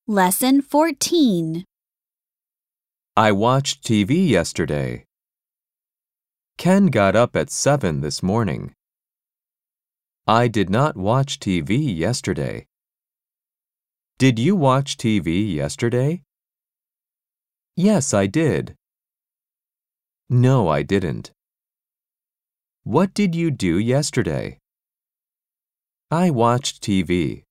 Lesson 14. I watched TV yesterday. Ken got up at 7 this morning. I did not watch TV yesterday. Did you watch TV yesterday? Yes, I did. No, I didn't. What did you do yesterday? I watched TV.